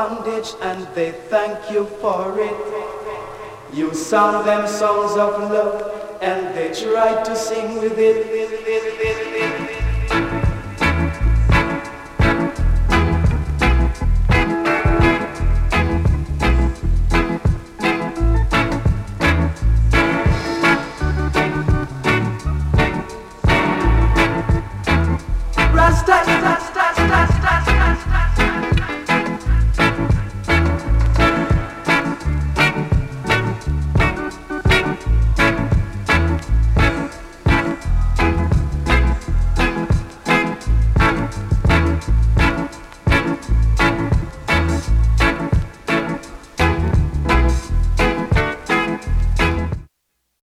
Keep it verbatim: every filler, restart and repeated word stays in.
bondage and they thank you for it. You sung them songs of love and they tried to sing with it.